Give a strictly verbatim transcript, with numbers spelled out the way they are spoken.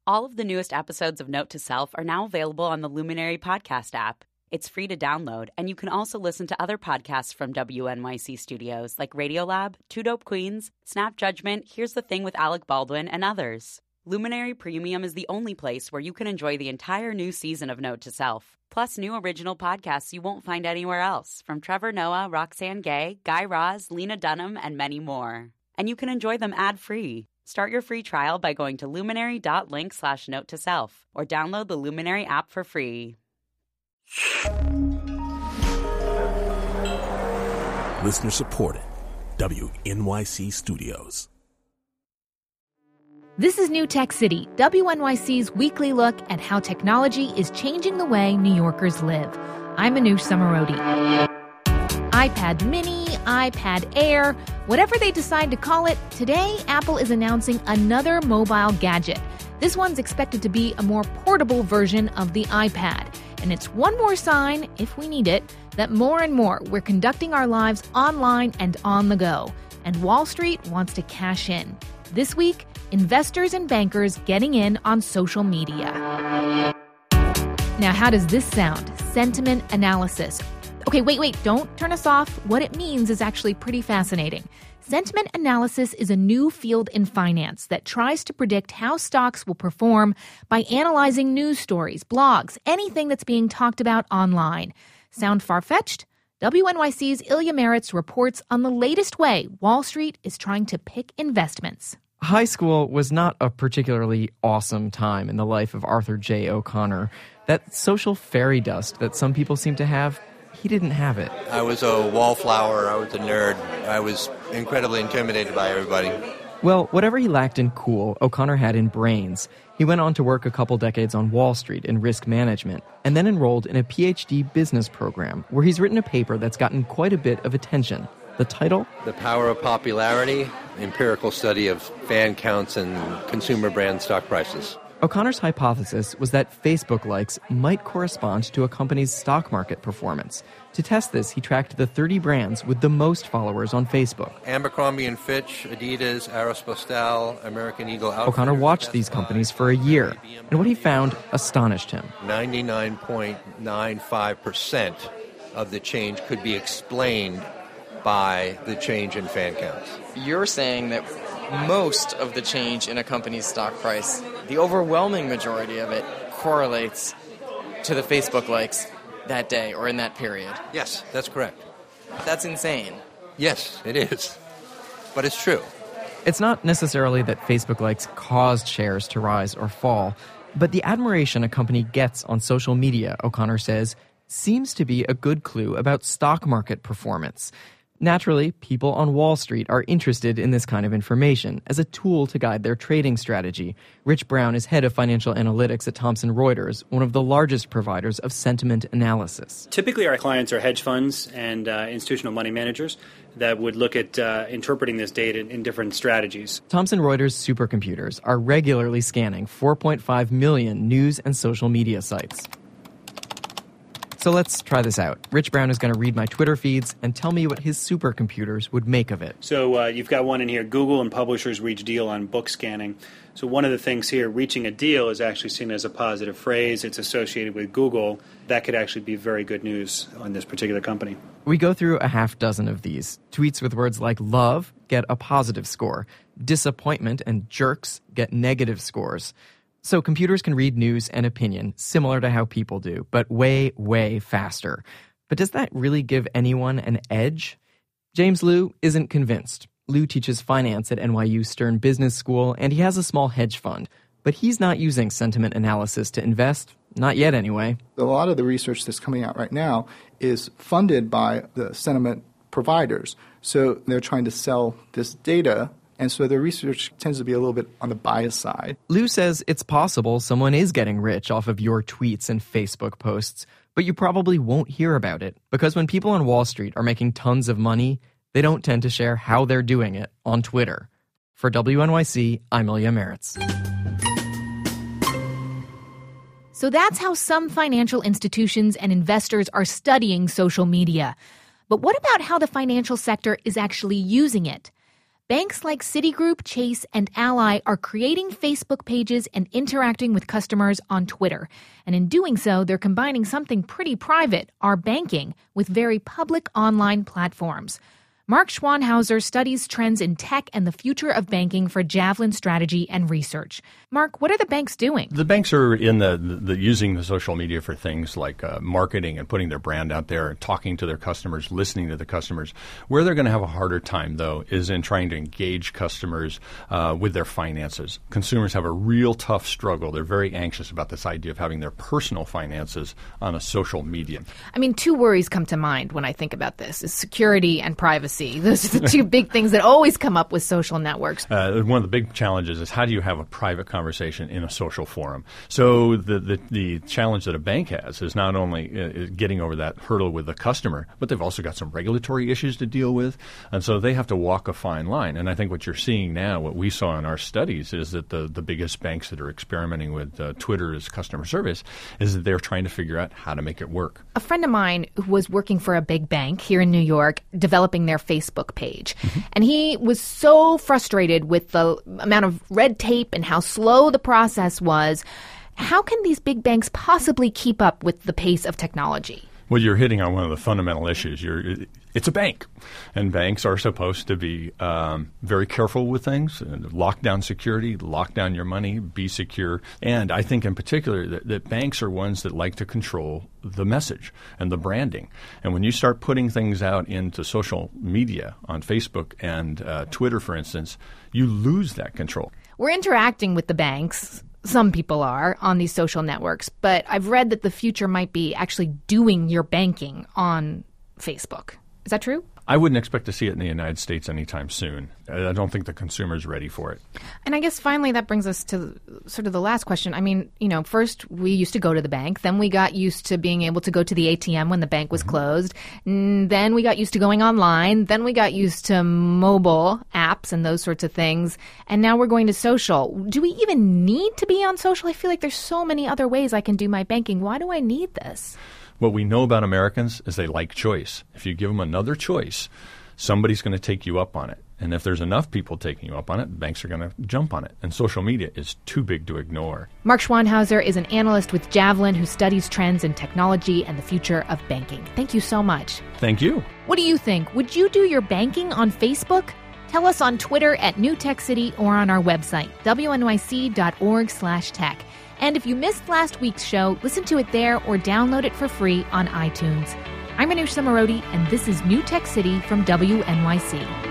All of the newest episodes of Note to Self are now available on the Luminary podcast app. It's free to download, and you can also listen to other podcasts from W N Y C Studios like Radiolab, Two Dope Queens, Snap Judgment, Here's the Thing with Alec Baldwin, and others. Luminary Premium is the only place where you can enjoy the entire new season of Note to Self, plus new original podcasts you won't find anywhere else, from Trevor Noah, Roxanne Gay, Guy Raz, Lena Dunham, and many more. And you can enjoy them ad-free. Start your free trial by going to luminary.link slash note to self or download the Luminary app for free. Listener supported. W N Y C Studios. This is New Tech City, W N Y C's weekly look at how technology is changing the way New Yorkers live. I'm Anoush Samarodi. iPad mini, iPad Air, whatever they decide to call it, today Apple is announcing another mobile gadget. This one's expected to be a more portable version of the iPad. And it's one more sign, if we need it, that more and more we're conducting our lives online and on the go. And Wall Street wants to cash in. This week, investors and bankers getting in on social media. Now, how does this sound? Sentiment analysis. Okay, wait, wait, don't turn us off. What it means is actually pretty fascinating. Sentiment analysis is a new field in finance that tries to predict how stocks will perform by analyzing news stories, blogs, anything that's being talked about online. Sound far-fetched? W N Y C's Ilya Meritz reports on the latest way Wall Street is trying to pick investments. High school was not a particularly awesome time in the life of Arthur J. O'Connor. That social fairy dust that some people seem to have, he didn't have it. I was a wallflower. I was a nerd. I was incredibly intimidated by everybody. Well, whatever he lacked in cool, O'Connor had in brains. He went on to work a couple decades on Wall Street in risk management, and then enrolled in a P H D business program where he's written a paper that's gotten quite a bit of attention. The title? The Power of Popularity, Empirical Study of Fan Counts and Consumer Brand Stock Prices. O'Connor's hypothesis was that Facebook likes might correspond to a company's stock market performance. To test this, he tracked the thirty brands with the most followers on Facebook. Abercrombie and Fitch, Adidas, Aeropostale, American Eagle Outfitters. O'Connor watched these companies for a year, and what he found astonished him. ninety-nine point nine five percent of the change could be explained by the change in fan counts. You're saying that most of the change in a company's stock price, the overwhelming majority of it, correlates to the Facebook likes that day or in that period. Yes, that's correct. That's insane. Yes, it is. But it's true. It's not necessarily that Facebook likes caused shares to rise or fall, but the admiration a company gets on social media, O'Connor says, seems to be a good clue about stock market performance. Naturally, people on Wall Street are interested in this kind of information as a tool to guide their trading strategy. Rich Brown is head of financial analytics at Thomson Reuters, one of the largest providers of sentiment analysis. Typically, our clients are hedge funds and uh, institutional money managers that would look at uh, interpreting this data in, in different strategies. Thomson Reuters supercomputers are regularly scanning four point five million news and social media sites. So let's try this out. Rich Brown is going to read my Twitter feeds and tell me what his supercomputers would make of it. So uh, you've got one in here, Google and publishers reach deal on book scanning. So one of the things here, reaching a deal, is actually seen as a positive phrase. It's associated with Google. That could actually be very good news on this particular company. We go through a half dozen of these. Tweets with words like love get a positive score. Disappointment and jerks get negative scores. So computers can read news and opinion, similar to how people do, but way, way faster. But does that really give anyone an edge? James Liu isn't convinced. Liu teaches finance at N Y U Stern Business School, and he has a small hedge fund. But he's not using sentiment analysis to invest, not yet anyway. A lot of the research that's coming out right now is funded by the sentiment providers. So they're trying to sell this data, and so the research tends to be a little bit on the bias side. Liu says it's possible someone is getting rich off of your tweets and Facebook posts, but you probably won't hear about it, because when people on Wall Street are making tons of money, they don't tend to share how they're doing it on Twitter. For W N Y C, I'm Ilya Meritz. So that's how some financial institutions and investors are studying social media. But what about how the financial sector is actually using it? Banks like Citigroup, Chase, and Ally are creating Facebook pages and interacting with customers on Twitter. And in doing so, they're combining something pretty private, our banking, with very public online platforms. Mark Schwanhauser studies trends in tech and the future of banking for Javelin Strategy and Research. Mark, what are the banks doing? The banks are in the, the, the using the social media for things like uh, marketing and putting their brand out there, talking to their customers, listening to the customers. Where they're going to have a harder time, though, is in trying to engage customers uh, with their finances. Consumers have a real tough struggle. They're very anxious about this idea of having their personal finances on a social media. I mean, two worries come to mind when I think about this, is security and privacy. Those are the two big things that always come up with social networks. Uh, one of the big challenges is how do you have a private conversation in a social forum? So the the, the challenge that a bank has is not only uh, getting over that hurdle with the customer, but they've also got some regulatory issues to deal with. And so they have to walk a fine line. And I think what you're seeing now, what we saw in our studies, is that the, the biggest banks that are experimenting with uh, Twitter as customer service is that they're trying to figure out how to make it work. A friend of mine who was working for a big bank here in New York, developing their Facebook page. Mm-hmm. And he was so frustrated with the amount of red tape and how slow the process was. How can these big banks possibly keep up with the pace of technology? Well, you're hitting on one of the fundamental issues. You're, it's a bank, and banks are supposed to be um, very careful with things, and lock down security, lock down your money, be secure. And I think in particular that, that banks are ones that like to control the message and the branding. And when you start putting things out into social media on Facebook and uh, Twitter, for instance, you lose that control. We're interacting with the banks. Some people are on these social networks, but I've read that the future might be actually doing your banking on Facebook. Is that true? I wouldn't expect to see it in the United States anytime soon. I don't think the consumer's ready for it. And I guess finally that brings us to sort of the last question. I mean, you know, first we used to go to the bank. Then we got used to being able to go to the A T M when the bank was mm-hmm. closed. And then we got used to going online. Then we got used to mobile apps and those sorts of things. And now we're going to social. Do we even need to be on social? I feel like there's so many other ways I can do my banking. Why do I need this? What we know about Americans is they like choice. If you give them another choice, somebody's going to take you up on it. And if there's enough people taking you up on it, banks are going to jump on it. And social media is too big to ignore. Mark Schwanhauser is an analyst with Javelin who studies trends in technology and the future of banking. Thank you so much. Thank you. What do you think? Would you do your banking on Facebook? Tell us on Twitter at New Tech City or on our website, W N Y C dot org slash tech. And if you missed last week's show, listen to it there or download it for free on iTunes. I'm Anoush Zomorodi, and this is New Tech City from W N Y C.